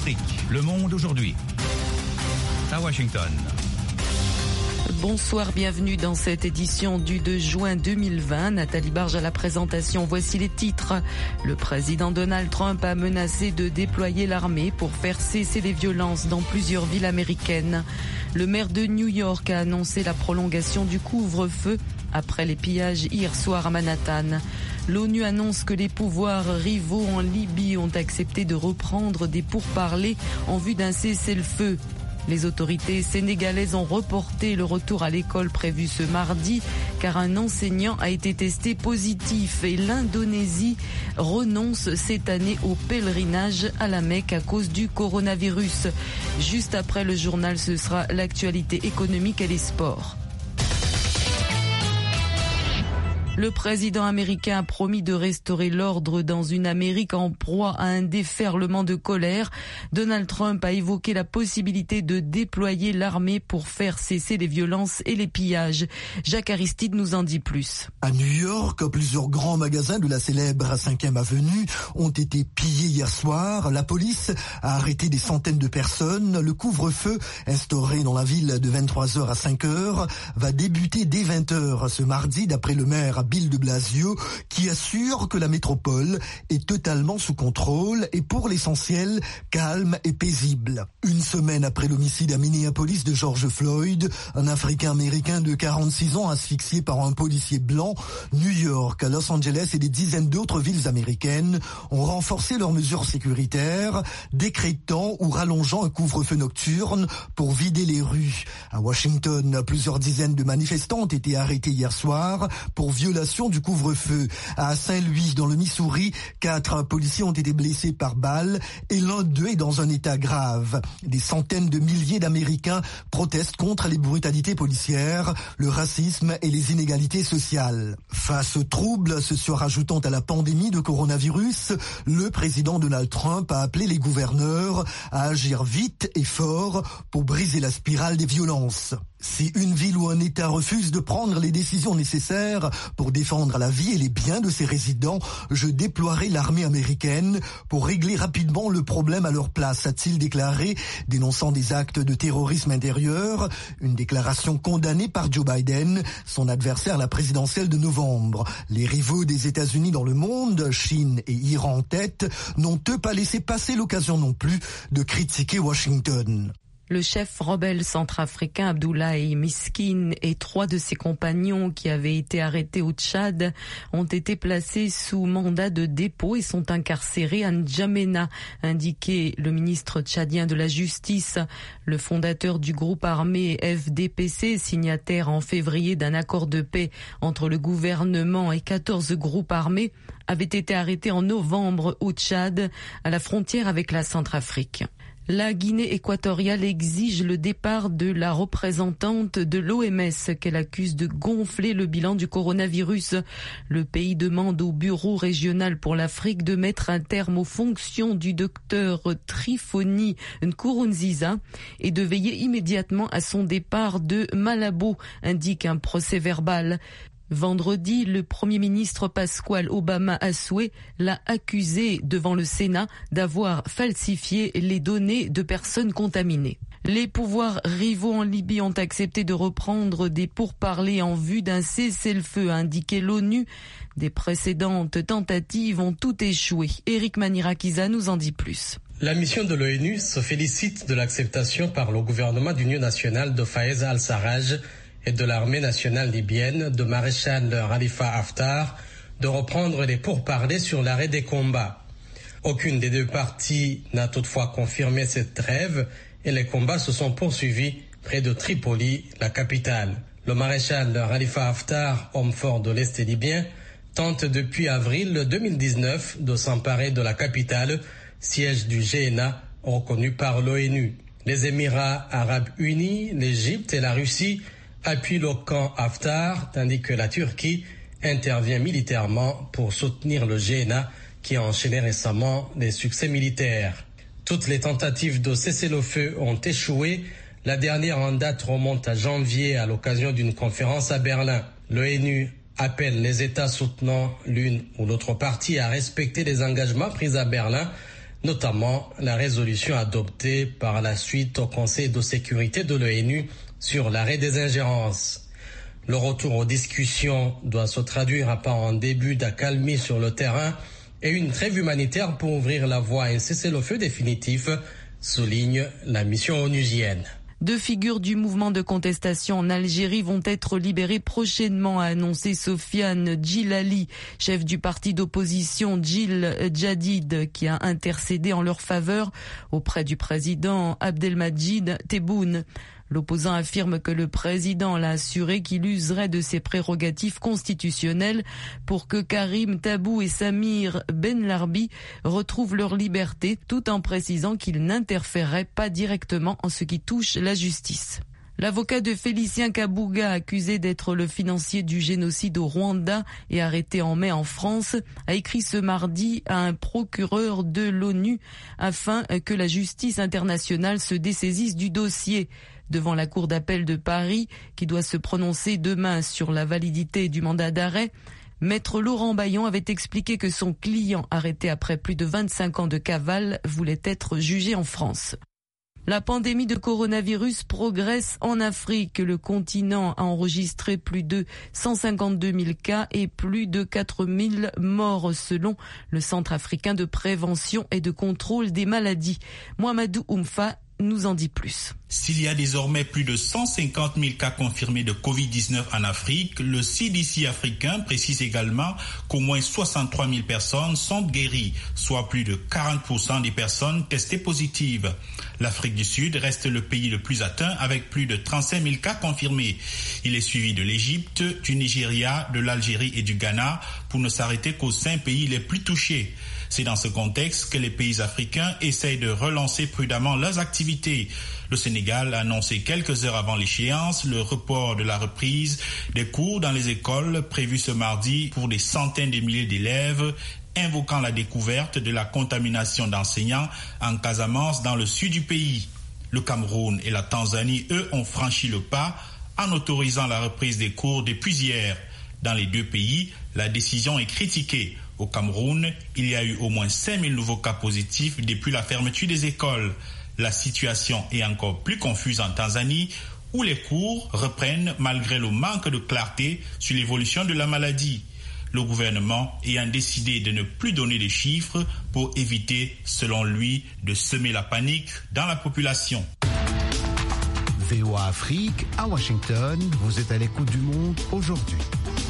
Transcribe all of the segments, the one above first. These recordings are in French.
Afrique, Le Monde aujourd'hui. À Washington. Bonsoir, bienvenue dans cette édition du 2 juin 2020. Nathalie Barge à la présentation. Voici les titres. Le président Donald Trump a menacé de déployer l'armée pour faire cesser les violences dans plusieurs villes américaines. Le maire de New York a annoncé la prolongation du couvre-feu après les pillages hier soir à Manhattan. L'ONU annonce que les pouvoirs rivaux en Libye ont accepté de reprendre des pourparlers en vue d'un cessez-le-feu. Les autorités sénégalaises ont reporté le retour à l'école prévu ce mardi car un enseignant a été testé positif et l'Indonésie renonce cette année au pèlerinage à la Mecque à cause du coronavirus. Juste après le journal, ce sera l'actualité économique et les sports. Le président américain a promis de restaurer l'ordre dans une Amérique en proie à un déferlement de colère. Donald Trump a évoqué la possibilité de déployer l'armée pour faire cesser les violences et les pillages. Jacques Aristide nous en dit plus. À New York, plusieurs grands magasins de la célèbre 5e avenue ont été pillés hier soir. La police a arrêté des centaines de personnes. Le couvre-feu, instauré dans la ville de 23h à 5h, va débuter dès 20h ce mardi, d'après le maire Bill de Blasio, qui assure que la métropole est totalement sous contrôle et pour l'essentiel calme et paisible. Une semaine après l'homicide à Minneapolis de George Floyd, un Africain-Américain de 46 ans asphyxié par un policier blanc, New York, Los Angeles et des dizaines d'autres villes américaines ont renforcé leurs mesures sécuritaires, décrétant ou rallongeant un couvre-feu nocturne pour vider les rues. À Washington, plusieurs dizaines de manifestants ont été arrêtés hier soir pour violation du couvre-feu. À Saint-Louis, dans le Missouri, 4 policiers ont été blessés par balle et l'un d'eux est dans un état grave. Des centaines de milliers d'Américains protestent contre les brutalités policières, le racisme et les inégalités sociales. Face aux troubles se rajoutant à la pandémie de coronavirus, le président Donald Trump a appelé les gouverneurs à agir vite et fort pour briser la spirale des violences. Si une ville ou un État refuse de prendre les décisions nécessaires pour défendre la vie et les biens de ses résidents, je déploierai l'armée américaine pour régler rapidement le problème à leur place, a-t-il déclaré, dénonçant des actes de terrorisme intérieur, une déclaration condamnée par Joe Biden, son adversaire à la présidentielle de novembre. Les rivaux des États-Unis dans le monde, Chine et Iran en tête, n'ont eux pas laissé passer l'occasion non plus de critiquer Washington. Le chef rebelle centrafricain Abdoulaye Miskine et 3 de ses compagnons qui avaient été arrêtés au Tchad ont été placés sous mandat de dépôt et sont incarcérés à N'Djamena, indiqué le ministre tchadien de la Justice. Le fondateur du groupe armé FDPC, signataire en février d'un accord de paix entre le gouvernement et 14 groupes armés, avait été arrêté en novembre au Tchad, à la frontière avec la Centrafrique. La Guinée équatoriale exige le départ de la représentante de l'OMS qu'elle accuse de gonfler le bilan du coronavirus. Le pays demande au Bureau régional pour l'Afrique de mettre un terme aux fonctions du docteur Trifoni Nkurunziza et de veiller immédiatement à son départ de Malabo, indique un procès-verbal. Vendredi, le Premier ministre Pasquale Obama Assoué l'a accusé devant le Sénat d'avoir falsifié les données de personnes contaminées. Les pouvoirs rivaux en Libye ont accepté de reprendre des pourparlers en vue d'un cessez-le-feu, a indiqué l'ONU. Des précédentes tentatives ont toutes échoué. Eric Manirakiza nous en dit plus. La mission de l'ONU se félicite de l'acceptation par le gouvernement d'union nationale de Fayez al-Sarraj et de l'armée nationale libyenne de maréchal Khalifa Haftar de reprendre les pourparlers sur l'arrêt des combats. Aucune des deux parties n'a toutefois confirmé cette trêve et les combats se sont poursuivis près de Tripoli, la capitale. Le maréchal Khalifa Haftar, homme fort de l'Est libyen, tente depuis avril 2019 de s'emparer de la capitale, siège du GNA reconnu par l'ONU. Les Émirats arabes unis, l'Égypte et la Russie appuie le camp Haftar, tandis que la Turquie intervient militairement pour soutenir le GNA qui a enchaîné récemment des succès militaires. Toutes les tentatives de cessez-le-feu ont échoué. La dernière en date remonte à janvier à l'occasion d'une conférence à Berlin. L'ONU appelle les États soutenant l'une ou l'autre partie à respecter les engagements pris à Berlin notamment la résolution adoptée par la suite au Conseil de sécurité de l'ONU sur l'arrêt des ingérences. Le retour aux discussions doit se traduire par un début d'accalmie sur le terrain et une trêve humanitaire pour ouvrir la voie à un cessez-le-feu définitif, souligne la mission onusienne. 2 figures du mouvement de contestation en Algérie vont être libérées prochainement, a annoncé Sofiane Djilali, chef du parti d'opposition Djil Jadid, qui a intercédé en leur faveur auprès du président Abdelmadjid Tebboune. L'opposant affirme que le président l'a assuré qu'il userait de ses prérogatives constitutionnelles pour que Karim Tabou et Samir Ben Larbi retrouvent leur liberté, tout en précisant qu'il n'interférerait pas directement en ce qui touche la justice. L'avocat de Félicien Kabuga, accusé d'être le financier du génocide au Rwanda et arrêté en mai en France, a écrit ce mardi à un procureur de l'ONU afin que la justice internationale se dessaisisse du dossier. Devant la Cour d'appel de Paris, qui doit se prononcer demain sur la validité du mandat d'arrêt, Maître Laurent Bayon avait expliqué que son client, arrêté après plus de 25 ans de cavale, voulait être jugé en France. La pandémie de coronavirus progresse en Afrique. Le continent a enregistré plus de 152 000 cas et plus de 4 000 morts selon le Centre africain de prévention et de contrôle des maladies. Mohamedou Oumfa nous en dit plus. S'il y a désormais plus de 150 000 cas confirmés de Covid-19 en Afrique, le CDC africain précise également qu'au moins 63 000 personnes sont guéries, soit plus de 40% des personnes testées positives. L'Afrique du Sud reste le pays le plus atteint avec plus de 35 000 cas confirmés. Il est suivi de l'Égypte, du Nigeria, de l'Algérie et du Ghana pour ne s'arrêter qu'aux 5 pays les plus touchés. C'est dans ce contexte que les pays africains essayent de relancer prudemment leurs activités. Le Sénégal a annoncé quelques heures avant l'échéance le report de la reprise des cours dans les écoles prévus ce mardi pour des centaines de milliers d'élèves, invoquant la découverte de la contamination d'enseignants en Casamance dans le sud du pays. Le Cameroun et la Tanzanie, eux, ont franchi le pas en autorisant la reprise des cours depuis hier. Dans les 2 pays, la décision est critiquée. Au Cameroun, il y a eu au moins 5 000 nouveaux cas positifs depuis la fermeture des écoles. La situation est encore plus confuse en Tanzanie, où les cours reprennent malgré le manque de clarté sur l'évolution de la maladie. Le gouvernement ayant décidé de ne plus donner de chiffres pour éviter, selon lui, de semer la panique dans la population. VOA Afrique, à Washington, vous êtes à l'écoute du monde aujourd'hui.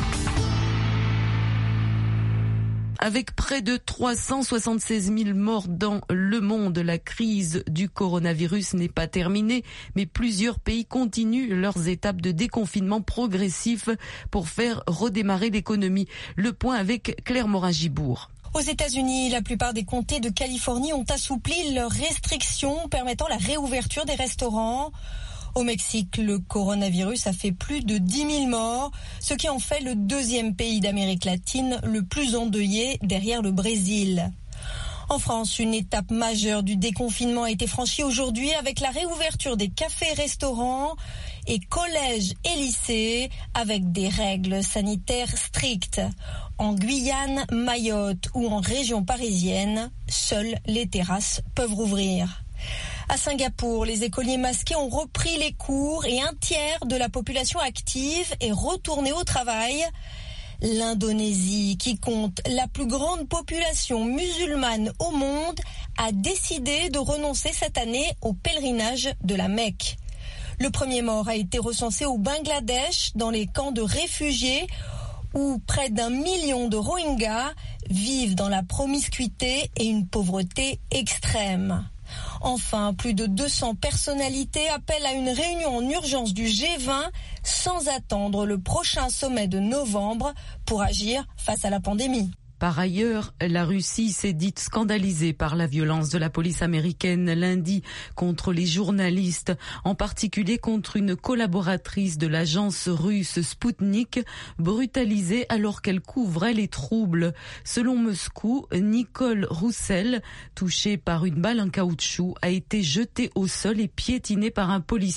Avec près de 376 000 morts dans le monde, la crise du coronavirus n'est pas terminée, mais plusieurs pays continuent leurs étapes de déconfinement progressif pour faire redémarrer l'économie. Le point avec Claire Morin-Gibourg. Aux États-Unis, la plupart des comtés de Californie ont assoupli leurs restrictions permettant la réouverture des restaurants. Au Mexique, le coronavirus a fait plus de 10 000 morts, ce qui en fait le 2e pays d'Amérique latine le plus endeuillé derrière le Brésil. En France, une étape majeure du déconfinement a été franchie aujourd'hui avec la réouverture des cafés, restaurants et collèges et lycées avec des règles sanitaires strictes. En Guyane, Mayotte ou en région parisienne, seules les terrasses peuvent rouvrir. À Singapour, les écoliers masqués ont repris les cours et 1/3 de la population active est retournée au travail. L'Indonésie, qui compte la plus grande population musulmane au monde, a décidé de renoncer cette année au pèlerinage de la Mecque. Le premier mort a été recensé au Bangladesh, dans les camps de réfugiés, où près d'1 million de Rohingyas vivent dans la promiscuité et une pauvreté extrême. Enfin, plus de 200 personnalités appellent à une réunion en urgence du G20 sans attendre le prochain sommet de novembre pour agir face à la pandémie. Par ailleurs, la Russie s'est dite scandalisée par la violence de la police américaine lundi contre les journalistes, en particulier contre une collaboratrice de l'agence russe Sputnik, brutalisée alors qu'elle couvrait les troubles. Selon Moscou, Nicole Roussel, touchée par une balle en caoutchouc, a été jetée au sol et piétinée par un policier.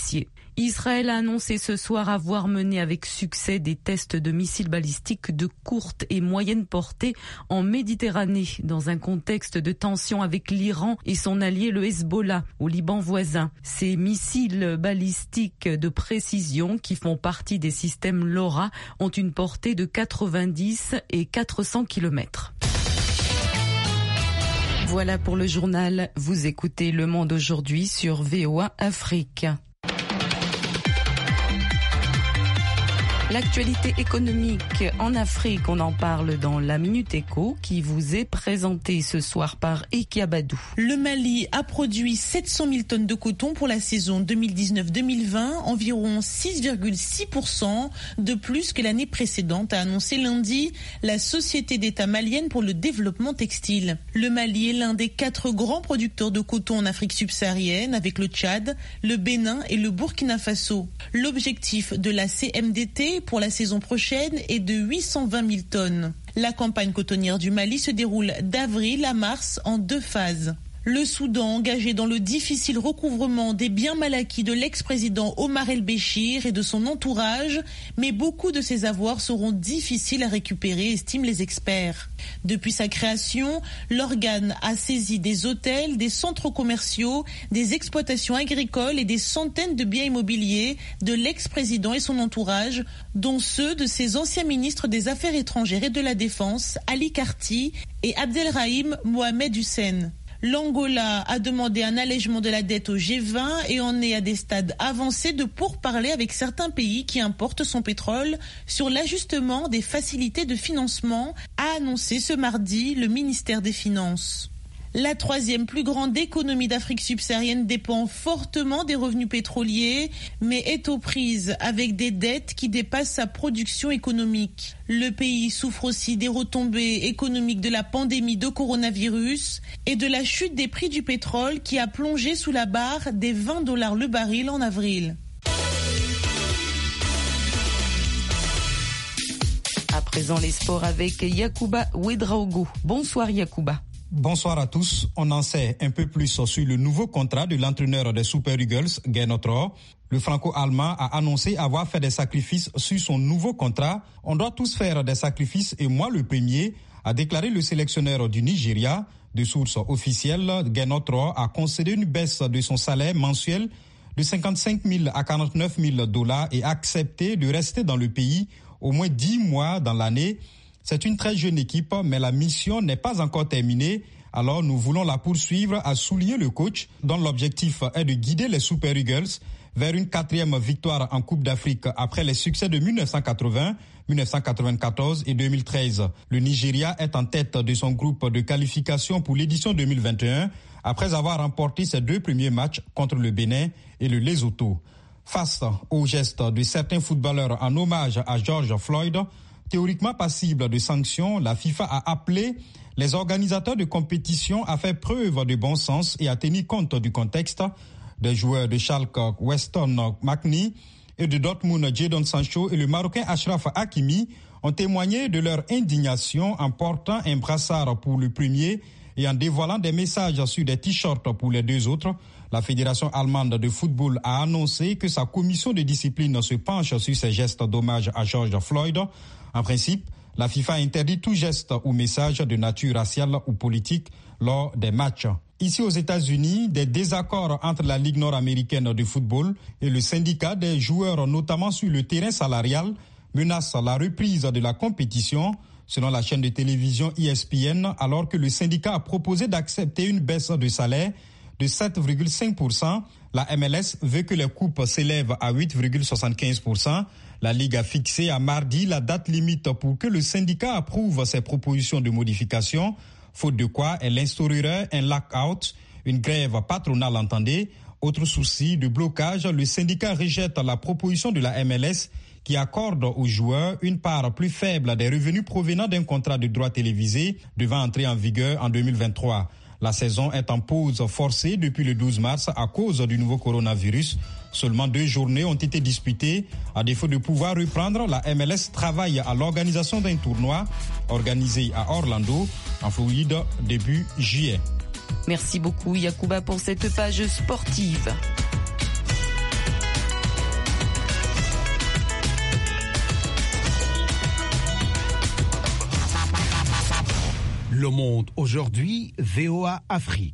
Israël a annoncé ce soir avoir mené avec succès des tests de missiles balistiques de courte et moyenne portée en Méditerranée, dans un contexte de tension avec l'Iran et son allié le Hezbollah, au Liban voisin. Ces missiles balistiques de précision, qui font partie des systèmes LoRa, ont une portée de 90 et 400 km. Voilà pour le journal. Vous écoutez Le Monde aujourd'hui sur VOA Afrique. L'actualité économique en Afrique, on en parle dans la Minute Éco qui vous est présentée ce soir par Eki Abadou. Le Mali a produit 700 000 tonnes de coton pour la saison 2019-2020, environ 6,6% de plus que l'année précédente, a annoncé lundi la Société d'État malienne pour le développement textile. Le Mali est l'un des 4 grands producteurs de coton en Afrique subsaharienne, avec le Tchad, le Bénin et le Burkina Faso. L'objectif de la CMDT pour la saison prochaine est de 820 000 tonnes. La campagne cotonnière du Mali se déroule d'avril à mars en 2 phases. Le Soudan, engagé dans le difficile recouvrement des biens mal acquis de l'ex-président Omar el-Béchir et de son entourage, mais beaucoup de ses avoirs seront difficiles à récupérer, estiment les experts. Depuis sa création, l'organe a saisi des hôtels, des centres commerciaux, des exploitations agricoles et des centaines de biens immobiliers de l'ex-président et son entourage, dont ceux de ses anciens ministres des Affaires étrangères et de la Défense, Ali Karti et Abdelrahim Mohamed Hussein. L'Angola a demandé un allègement de la dette au G20 et en est à des stades avancés de pourparlers avec certains pays qui importent son pétrole sur l'ajustement des facilités de financement, a annoncé ce mardi le ministère des Finances. La 3e plus grande économie d'Afrique subsaharienne dépend fortement des revenus pétroliers, mais est aux prises avec des dettes qui dépassent sa production économique. Le pays souffre aussi des retombées économiques de la pandémie de coronavirus et de la chute des prix du pétrole qui a plongé sous la barre des $20 le baril en avril. À présent, les sports avec Yacouba Ouedraogo. Bonsoir Yacouba. Bonsoir à tous. On en sait un peu plus sur le nouveau contrat de l'entraîneur des Super Eagles, Gernot Rohr. Le franco-allemand a annoncé avoir fait des sacrifices sur son nouveau contrat. On doit tous faire des sacrifices et moi le premier, a déclaré le sélectionneur du Nigeria. De sources officielles, Gernot Rohr a concédé une baisse de son salaire mensuel de 55 000 à 49 000 $ et accepté de rester dans le pays au moins 10 mois dans l'année. C'est une très jeune équipe, mais la mission n'est pas encore terminée. Alors nous voulons la poursuivre, a souligné le coach, dont l'objectif est de guider les Super Eagles vers une 4e victoire en Coupe d'Afrique après les succès de 1980, 1994 et 2013. Le Nigeria est en tête de son groupe de qualification pour l'édition 2021 après avoir remporté ses 2 premiers matchs contre le Bénin et le Lesotho. Face aux gestes de certains footballeurs en hommage à George Floyd, théoriquement passible de sanctions, la FIFA a appelé les organisateurs de compétition à faire preuve de bon sens et à tenir compte du contexte. Des joueurs de Schalke, Weston McKennie, et de Dortmund, Jadon Sancho et le Marocain Achraf Hakimi ont témoigné de leur indignation en portant un brassard pour le premier et en dévoilant des messages sur des t-shirts pour les 2 autres. La Fédération allemande de football a annoncé que sa commission de discipline se penche sur ces gestes d'hommage à George Floyd. En principe, la FIFA interdit tout geste ou message de nature raciale ou politique lors des matchs. Ici aux États-Unis, des désaccords entre la Ligue nord-américaine de football et le syndicat des joueurs, notamment sur le terrain salarial, menacent la reprise de la compétition, selon la chaîne de télévision ESPN, alors que le syndicat a proposé d'accepter une baisse de salaire de 7,5%. La MLS veut que les coupes s'élèvent à 8,75%. La Ligue a fixé à mardi la date limite pour que le syndicat approuve ses propositions de modification, faute de quoi elle instaurerait un lock-out, une grève patronale entendez. Autre souci de blocage, le syndicat rejette la proposition de la MLS qui accorde aux joueurs une part plus faible des revenus provenant d'un contrat de droit télévisé devant entrer en vigueur en 2023. La saison est en pause forcée depuis le 12 mars à cause du nouveau coronavirus. Seulement 2 journées ont été disputées. À défaut de pouvoir reprendre, la MLS travaille à l'organisation d'un tournoi organisé à Orlando, en Floride, début juillet. Merci beaucoup Yacouba pour cette page sportive. Le Monde aujourd'hui, VOA Afrique.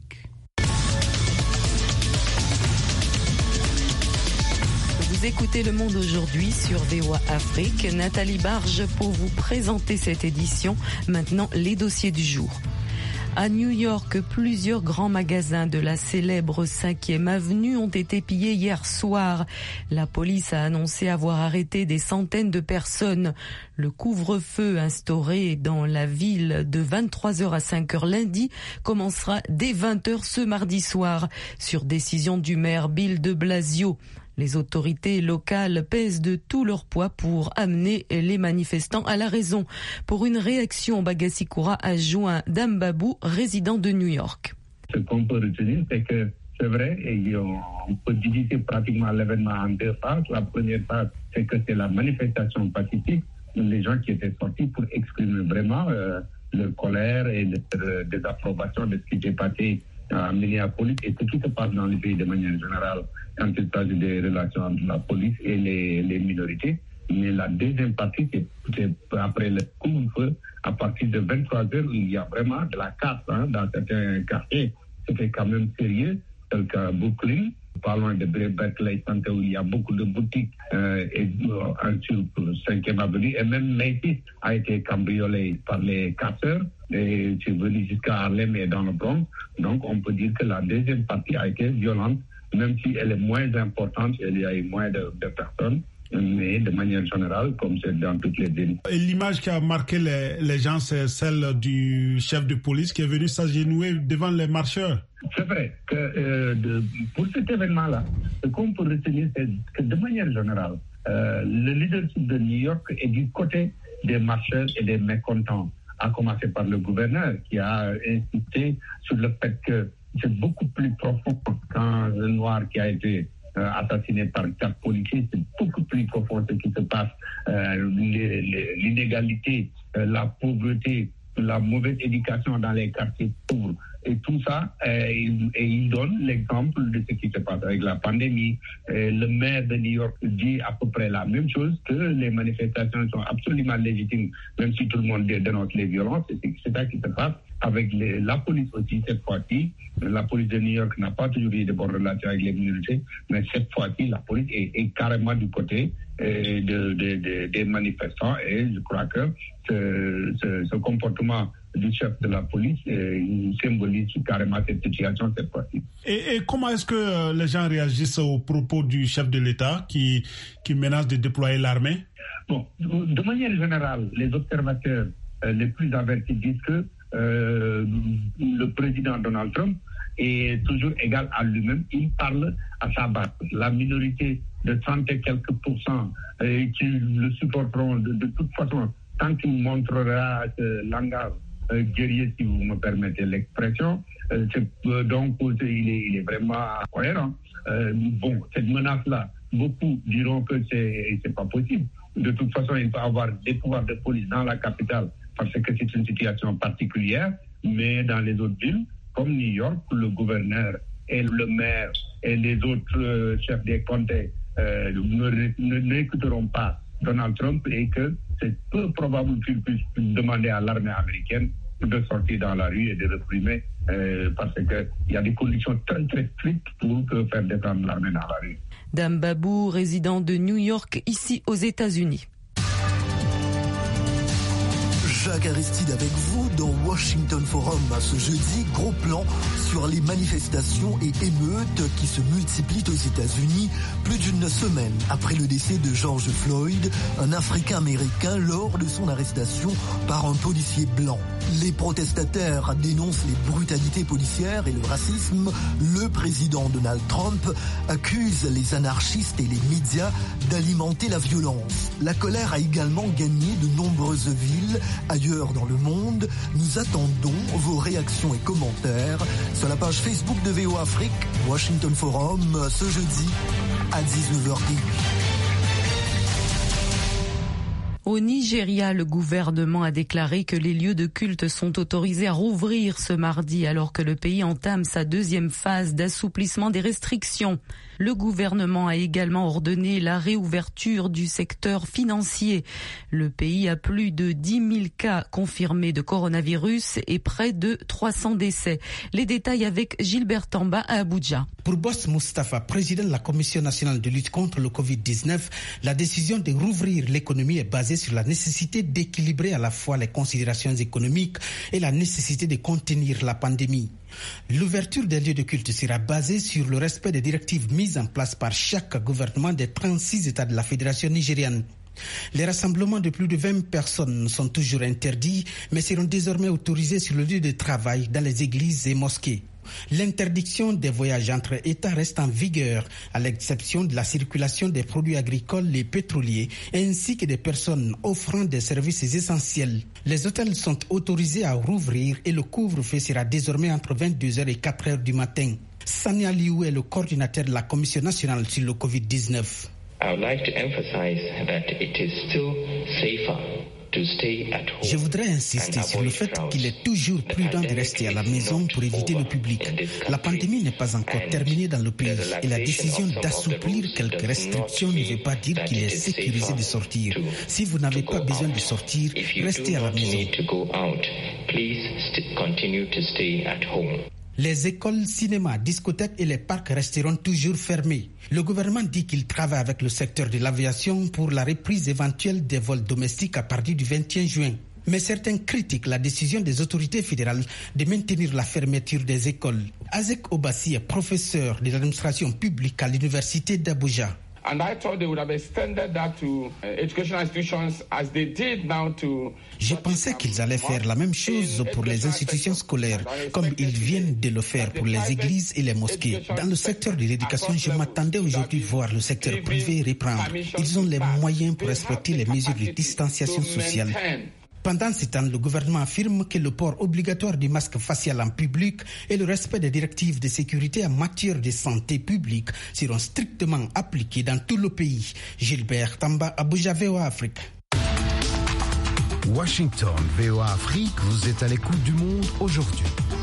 Vous écoutez Le Monde aujourd'hui sur VOA Afrique. Nathalie Barge pour vous présenter cette édition. Maintenant, les dossiers du jour. À New York, plusieurs grands magasins de la célèbre 5e avenue ont été pillés hier soir. La police a annoncé avoir arrêté des centaines de personnes. Le couvre-feu instauré dans la ville de 23h à 5h lundi commencera dès 20h ce mardi soir, sur décision du maire Bill de Blasio. Les autorités locales pèsent de tout leur poids pour amener les manifestants à la raison. Pour une réaction, Bagassikura a joint Dambabou, résident de New York. Ce qu'on peut retenir, c'est que c'est vrai, et on peut diviser pratiquement l'événement en deux phases. La première phase, c'est que c'est la manifestation pacifique, les gens qui étaient sortis pour exprimer vraiment leur colère et leur désapprobation de ce qui s'est passé à Minneapolis et ce qui se passe dans le pays de manière générale quand il s'agit des relations entre la police et les minorités. Mais la deuxième partie, c'est après le couvre-feu, à partir de 23h, il y a vraiment de la casse dans certains quartiers. C'était quand même sérieux, tel qu'à Brooklyn, pas loin de Berkeley Center, où il y a beaucoup de boutiques sur 5e avenue. Et même Macy's a été cambriolé par les casseurs. Et c'est venu jusqu'à Harlem et dans le Bronx. Donc, on peut dire que la deuxième partie a été violente, même si elle est moins importante, il y a eu moins de personnes. Mais de manière générale, comme c'est dans toutes les villes. Et l'image qui a marqué les gens, c'est celle du chef de police qui est venu s'agenouiller devant les marcheurs. C'est vrai que pour cet événement-là, ce qu'on peut retenir, c'est que de manière générale, le leadership de New York est du côté des marcheurs et des mécontents, à commencer par le gouverneur qui a insisté sur le fait que c'est beaucoup plus profond qu'un noir qui a été assassiné par 4 policiers. C'est beaucoup plus profond ce qui se passe. L'inégalité, la pauvreté, la mauvaise éducation dans les quartiers pauvres. Et tout ça, il donne l'exemple de ce qui se passe avec la pandémie. Le maire de New York dit à peu près la même chose, que les manifestations sont absolument légitimes, même si tout le monde dénonce les violences. C'est ça qui se passe. Avec la police aussi, cette fois-ci, la police de New York n'a pas toujours eu de bonnes relations avec les minorités, mais cette fois-ci, la police est carrément du côté des manifestants, et je crois que ce comportement du chef de la police symbolise carrément cette situation cette fois-ci. Et comment est-ce que les gens réagissent aux propos du chef de l'État qui menace de déployer l'armée? Bon, de manière générale, les observateurs les plus avertis disent que le président Donald Trump est toujours égal à lui-même. Il parle à sa base. La minorité de 30 et quelques pourcents qui le supporteront de toute façon, tant qu'il montrera ce langage guerrier, si vous me permettez l'expression, donc il est vraiment cohérent. Bon, cette menace-là, beaucoup diront que c'est pas possible. De toute façon, il peut avoir des pouvoirs de police dans la capitale parce que c'est une situation particulière, mais dans les autres villes, comme New York, le gouverneur et le maire et les autres chefs des comtés n'écouteront pas Donald Trump, et que c'est peu probable qu'il puisse demander à l'armée américaine de sortir dans la rue et de réprimer parce qu'il y a des conditions très très strictes pour faire descendre l'armée dans la rue. Dambabou, résident de New York, ici aux États-Unis. Jacques Aristide avec vous dans Washington Forum. Ce jeudi, gros plan sur les manifestations et émeutes qui se multiplient aux États-Unis plus d'une semaine après le décès de George Floyd, un Africain-Américain, lors de son arrestation par un policier blanc. Les protestataires dénoncent les brutalités policières et le racisme. Le président Donald Trump accuse les anarchistes et les médias d'alimenter la violence. La colère a également gagné de nombreuses villes ailleurs dans le monde. Nous attendons vos réactions et commentaires sur la page Facebook de VOA Afrique, Washington Forum, ce jeudi à 19h10. Au Nigeria, le gouvernement a déclaré que les lieux de culte sont autorisés à rouvrir ce mardi alors que le pays entame sa deuxième phase d'assouplissement des restrictions. Le gouvernement a également ordonné la réouverture du secteur financier. Le pays a plus de 10 000 cas confirmés de coronavirus et près de 300 décès. Les détails avec Gilbert Tamba à Abuja. Pour Boss Mustafa, président de la Commission nationale de lutte contre le Covid-19, la décision de rouvrir l'économie est basée sur la nécessité d'équilibrer à la fois les considérations économiques et la nécessité de contenir la pandémie. L'ouverture des lieux de culte sera basée sur le respect des directives mises en place par chaque gouvernement des 36 États de la Fédération nigériane. Les rassemblements de plus de 20 personnes sont toujours interdits, mais seront désormais autorisés sur le lieu de travail, dans les églises et mosquées. L'interdiction des voyages entre États reste en vigueur, à l'exception de la circulation des produits agricoles et pétroliers, ainsi que des personnes offrant des services essentiels. Les hôtels sont autorisés à rouvrir et le couvre-feu sera désormais entre 22h et 4h du matin. Sani Aliou est le coordinateur de la Commission nationale sur le Covid-19. I would like to emphasize that it is still safer. Je voudrais insister sur le fait qu'il est toujours prudent de rester à la maison pour éviter le public. La pandémie n'est pas encore terminée dans le pays et la décision d'assouplir quelques restrictions ne veut pas dire qu'il est sécurisé de sortir. Si vous n'avez pas besoin de sortir, restez à la maison. Les écoles, cinémas, discothèques et les parcs resteront toujours fermés. Le gouvernement dit qu'il travaille avec le secteur de l'aviation pour la reprise éventuelle des vols domestiques à partir du 21 juin. Mais certains critiquent la décision des autorités fédérales de maintenir la fermeture des écoles. Azek Obassi est professeur de l'administration publique à l'université d'Abuja. Je pensais qu'ils allaient faire la même chose pour les institutions scolaires, comme ils viennent de le faire pour les églises et les mosquées. Dans le secteur de l'éducation, je m'attendais aujourd'hui voir le secteur privé reprendre. Ils ont les moyens pour respecter les mesures de distanciation sociale. Pendant ce temps, le gouvernement affirme que le port obligatoire du masque facial en public et le respect des directives de sécurité en matière de santé publique seront strictement appliqués dans tout le pays. Gilbert Tamba, Abuja, VOA Afrique. Washington, VOA Afrique, vous êtes à l'écoute du monde aujourd'hui.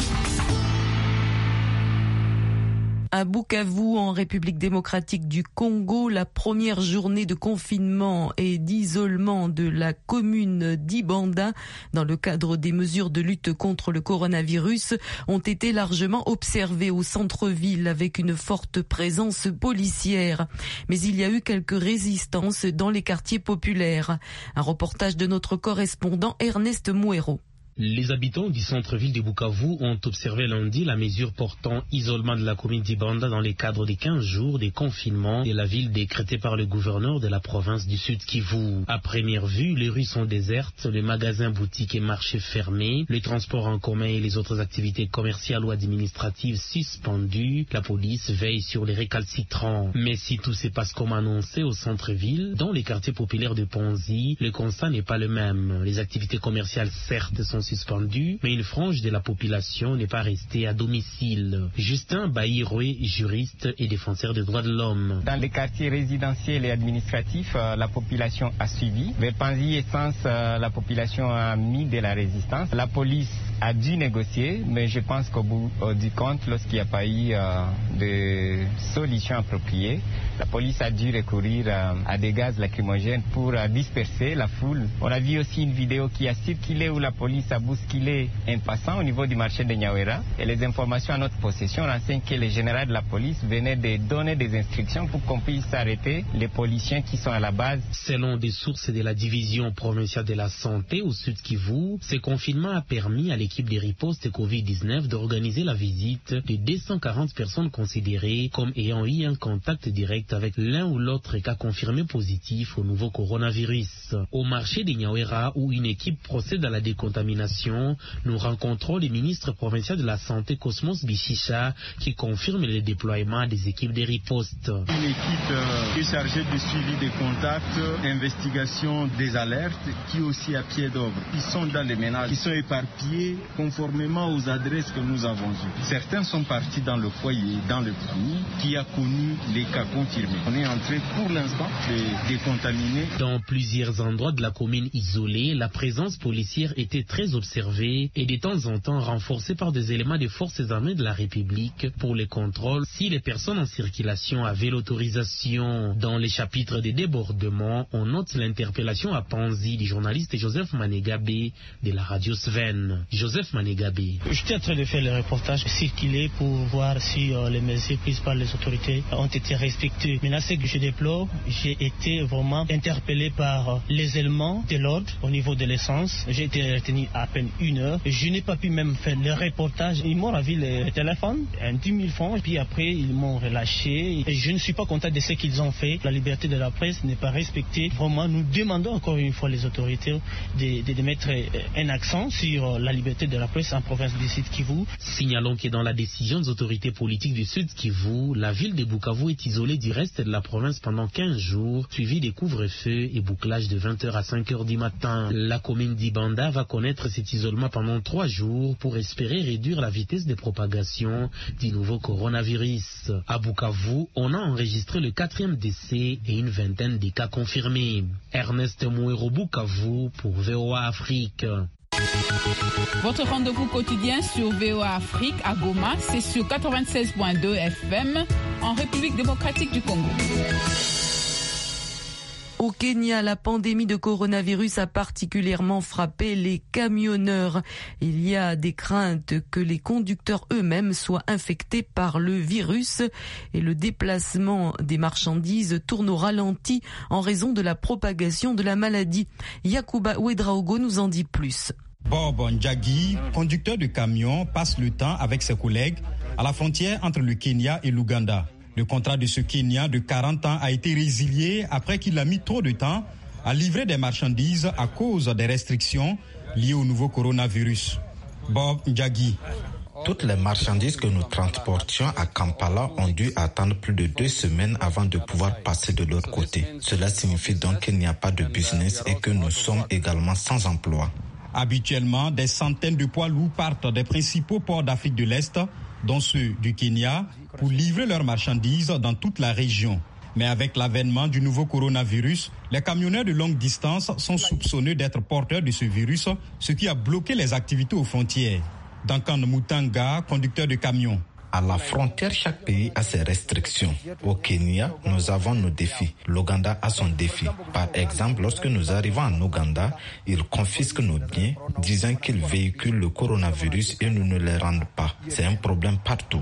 À Bukavu, en République démocratique du Congo, la première journée de confinement et d'isolement de la commune d'Ibanda dans le cadre des mesures de lutte contre le coronavirus ont été largement observées au centre-ville avec une forte présence policière. Mais il y a eu quelques résistances dans les quartiers populaires. Un reportage de notre correspondant Ernest Mouero. Les habitants du centre-ville de Bukavu ont observé lundi la mesure portant isolement de la commune d'Ibanda dans le cadre des 15 jours de confinement de la ville décrétée par le gouverneur de la province du Sud Kivu. À première vue, les rues sont désertes, les magasins, boutiques et marchés fermés, les transports en commun et les autres activités commerciales ou administratives suspendues. La police veille sur les récalcitrants. Mais si tout se passe comme annoncé au centre-ville, dans les quartiers populaires de Ponzi, le constat n'est pas le même. Les activités commerciales certes sont suspendues, mais une frange de la population n'est pas restée à domicile. Justin Baïroué, juriste et défenseur des droits de l'homme. Dans les quartiers résidentiels et administratifs, la population a suivi. Vers Panzi et Sens, la population a mis de la résistance. La police a dû négocier, mais je pense qu'au bout du compte, lorsqu'il n'y a pas eu de solution appropriée, la police a dû recourir à des gaz lacrymogènes pour disperser la foule. On a vu aussi une vidéo qui a circulé où la police a bousculé un passant au niveau du marché de Nyawera. Et les informations à notre possession renseignent que le général de la police venait de donner des instructions pour qu'on puisse arrêter les policiers qui sont à la base. Selon des sources de la division provinciale de la santé au Sud Kivu, ce confinement a permis à l'équipe de riposte Covid-19 d'organiser la visite de 240 personnes considérées comme ayant eu un contact direct avec l'un ou l'autre cas confirmé positif au nouveau coronavirus. Au marché de Nyawera, où une équipe procède à la décontamination, nous rencontrons le ministre provincial de la Santé Cosmos Bichicha qui confirme le déploiement des équipes de riposte. Une équipe est chargée du suivi des contacts, investigation des alertes, qui est aussi à pied d'œuvre. Ils sont dans les ménages, ils sont éparpillés arrivé conformément aux adresses que nous avons eues. Certains sont partis dans le foyer, dans le famille, qui a connu les cas confirmés. On est en train pour l'instant de décontaminer. Dans plusieurs endroits de la commune isolée, la présence policière était très observée et de temps en temps renforcée par des éléments des forces armées de la République pour les contrôles si les personnes en circulation avaient l'autorisation. Dans les chapitres des débordements, on note l'interpellation à Panzi du journaliste Joseph Manegabé de la radio Sven. Joseph Manegabé. J'étais en train de faire le reportage circuler pour voir si les mesures prises par les autorités ont été respectées. Maintenant, ce que je déplore, j'ai été vraiment interpellé par les éléments de l'ordre au niveau de l'essence. J'ai été retenu à peine 1 heure. Je n'ai pas pu même faire le reportage. Ils m'ont ravi le téléphone, 10 000 francs, puis après ils m'ont relâché. Et je ne suis pas content de ce qu'ils ont fait. La liberté de la presse n'est pas respectée. Vraiment, nous demandons encore une fois les autorités de mettre un accent sur la liberté de la presse en province du Sud Kivu. Signalons que dans la décision des autorités politiques du Sud Kivu, la ville de Bukavu est isolée du reste de la province pendant 15 jours, suivi des couvre-feux et bouclages de 20h à 5h du matin. La commune d'Ibanda va connaître cet isolement pendant 3 jours pour espérer réduire la vitesse de propagation du nouveau coronavirus. À Bukavu, on a enregistré le 4e décès et une vingtaine de cas confirmés. Ernest Mouero, Bukavu pour VOA Afrique. Votre rendez-vous quotidien sur VOA Afrique à Goma, c'est sur 96.2 FM en République démocratique du Congo. Au Kenya, la pandémie de coronavirus a particulièrement frappé les camionneurs. Il y a des craintes que les conducteurs eux-mêmes soient infectés par le virus et le déplacement des marchandises tourne au ralenti en raison de la propagation de la maladie. Yakuba Ouedraogo nous en dit plus. Bob Njagi, conducteur de camion, passe le temps avec ses collègues à la frontière entre le Kenya et l'Ouganda. Le contrat de ce Kenyan de 40 ans a été résilié après qu'il a mis trop de temps à livrer des marchandises à cause des restrictions liées au nouveau coronavirus. Bob Njagi. Toutes les marchandises que nous transportions à Kampala ont dû attendre plus de 2 semaines avant de pouvoir passer de l'autre côté. Cela signifie donc qu'il n'y a pas de business et que nous sommes également sans emploi. Habituellement, des centaines de poids lourds partent des principaux ports d'Afrique de l'Est, dont ceux du Kenya, pour livrer leurs marchandises dans toute la région. Mais avec l'avènement du nouveau coronavirus, les camionneurs de longue distance sont soupçonnés d'être porteurs de ce virus, ce qui a bloqué les activités aux frontières. Duncan Mutanga, conducteur de camion. À la frontière, chaque pays a ses restrictions. Au Kenya, nous avons nos défis. L'Ouganda a son défi. Par exemple, lorsque nous arrivons en Ouganda, ils confisquent nos biens, disant qu'ils véhiculent le coronavirus et nous ne les rendent pas. C'est un problème partout.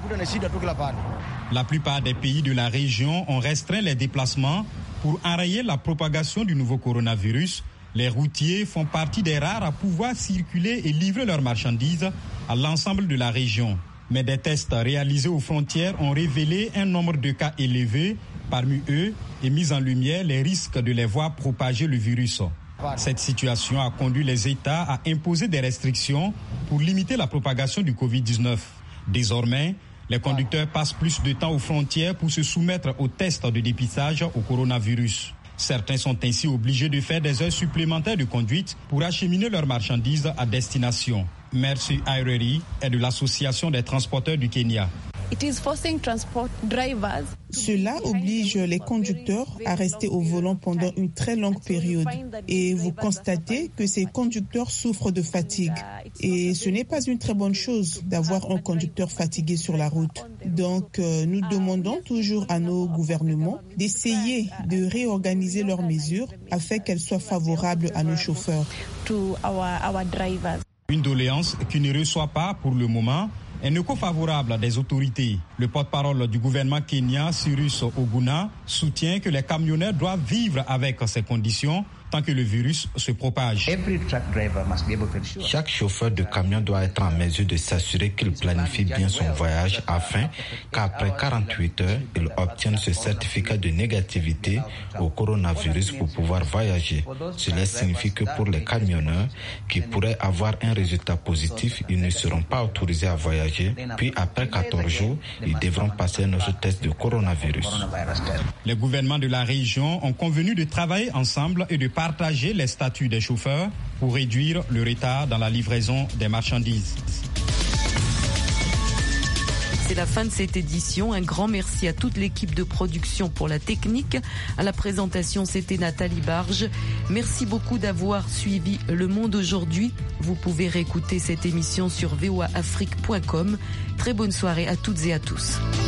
La plupart des pays de la région ont restreint les déplacements pour enrayer la propagation du nouveau coronavirus. Les routiers font partie des rares à pouvoir circuler et livrer leurs marchandises à l'ensemble de la région. Mais des tests réalisés aux frontières ont révélé un nombre de cas élevés, parmi eux, et mis en lumière les risques de les voir propager le virus. Cette situation a conduit les États à imposer des restrictions pour limiter la propagation du Covid-19. Désormais, les conducteurs passent plus de temps aux frontières pour se soumettre aux tests de dépistage au coronavirus. Certains sont ainsi obligés de faire des heures supplémentaires de conduite pour acheminer leurs marchandises à destination. Mercy Aireri est de l'Association des transporteurs du Kenya. Cela oblige les conducteurs à rester au volant pendant une très longue période. Et vous constatez que ces conducteurs souffrent de fatigue. Et ce n'est pas une très bonne chose d'avoir un conducteur fatigué sur la route. Donc, nous demandons toujours à nos gouvernements d'essayer de réorganiser leurs mesures afin qu'elles soient favorables à nos chauffeurs. Une doléance qui ne reçoit pas pour le moment un écho favorable des autorités. Le porte-parole du gouvernement kenyan, Cyrus Oguna, soutient que les camionneurs doivent vivre avec ces conditions tant que le virus se propage. Chaque chauffeur de camion doit être en mesure de s'assurer qu'il planifie bien son voyage afin qu'après 48 heures, il obtienne ce certificat de négativité au coronavirus pour pouvoir voyager. Cela signifie que pour les camionneurs qui pourraient avoir un résultat positif, ils ne seront pas autorisés à voyager. Puis après 14 jours, ils devront passer notre test de coronavirus. Les gouvernements de la région ont convenu de travailler ensemble et de partager partager les statuts des chauffeurs pour réduire le retard dans la livraison des marchandises. C'est la fin de cette édition. Un grand merci à toute l'équipe de production pour la technique. À la présentation, c'était Nathalie Barge. Merci beaucoup d'avoir suivi Le Monde aujourd'hui. Vous pouvez réécouter cette émission sur voaafrique.com. Très bonne soirée à toutes et à tous.